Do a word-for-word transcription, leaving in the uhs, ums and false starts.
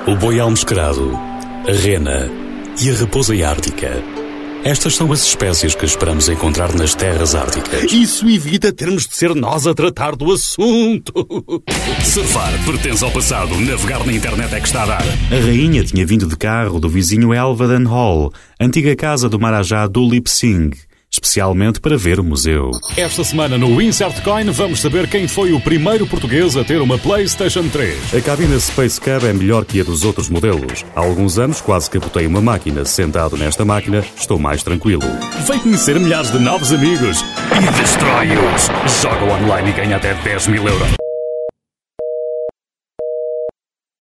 o boi almescarado, a rena e a raposa ártica. Estas são as espécies que esperamos encontrar nas terras árticas. Isso evita termos de ser nós a tratar do assunto. Surfar pertence ao passado, navegar na internet é que está a dar. A rainha tinha vindo de carro do vizinho Elvadan Hall, antiga casa do Marajá Dulip Singh, especialmente para ver o museu. Esta semana no Insert Coin vamos saber quem foi o primeiro português a ter uma PlayStation três. A cabina Space Cab é melhor que a dos outros modelos. Há alguns anos quase capotei uma máquina. Sentado nesta máquina, estou mais tranquilo. Vem conhecer milhares de novos amigos e destrói-os. Joga online e ganha até dez mil euros.